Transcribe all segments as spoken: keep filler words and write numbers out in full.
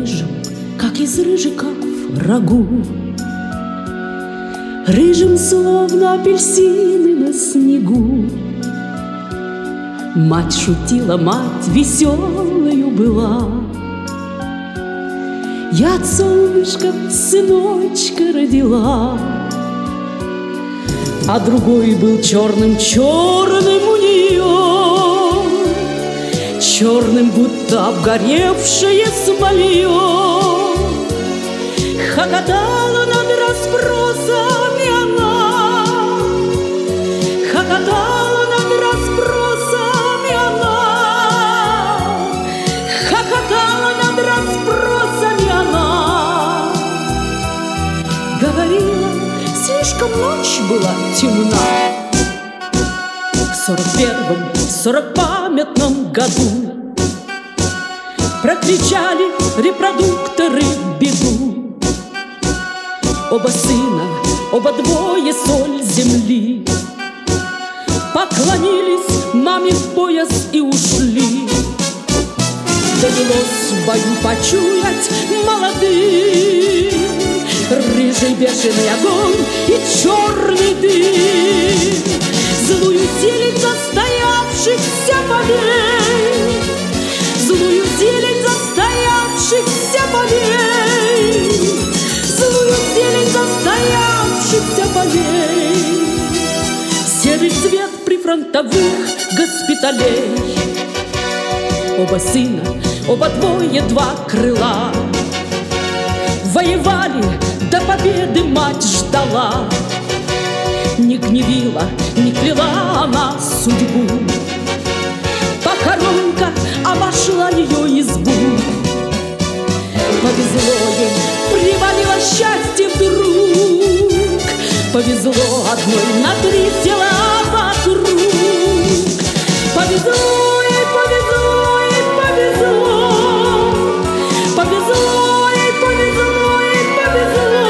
рыжим, как из рыжиков рагу, рыжим, словно апельсины на снегу. Мать шутила, мать веселою была. Я от солнышка сыночка родила, а другой был черным-черным у нее, черным, будто обгоревшее смолье. Хохотала над расспросами она, хохотала над расспросами она, хохотала над расспросами она. Говорила, слишком ночь была темна. В сорок первом, сорок памятном году прокричали репродукторы беду. Оба сына, оба двое соль земли, поклонились маме в пояс и ушли. Довелось в бою почуять молодым рыжий бешеный огонь и черный дым, злую зелень застоявшихся полей, злую зелень застоявшихся полей, злую зелень застоявшихся полей, серый цвет прифронтовых госпиталей. Оба сына, оба двое, два крыла, воевали, до победы мать ждала. Не гневила, не кляла она судьбу, похоронка обошла ее избу. Повезло ей, привалило счастье вдруг, повезло одной на три села вокруг. Повезло ей, повезло ей, повезло, повезло ей, повезло ей, повезло,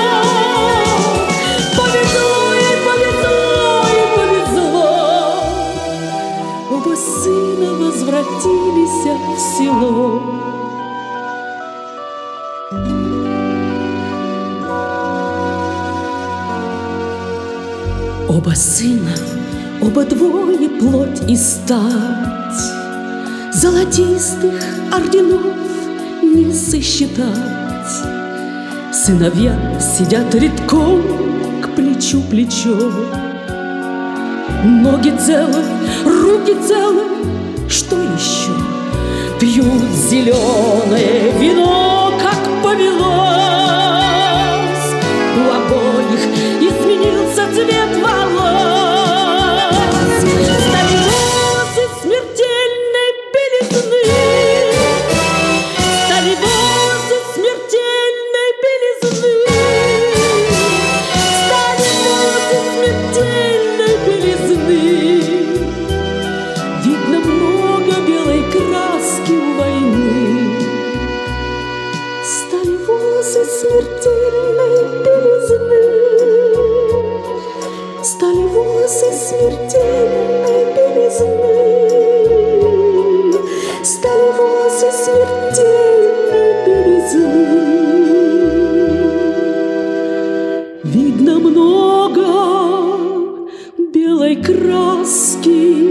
повезло ей, повезло ей, повезло. Оба сына возвратились в село. Оба сына, оба двое, плоть и стать, золотистых орденов не сосчитать. Сыновья сидят редком к плечу плечо, ноги целы, руки целы, что еще? Пьют зеленое вино, как повелось. У обоих изменился цвет волос. Стали волосы смертельной белизны, стали волосы смертельной белизны, стали волосы смертельной белизны. Видно много белой краски у войны. Стали волосы смертельной белизны, стали волосы смертельной белизны, стали волосы смертельной белизны. Видно много белой краски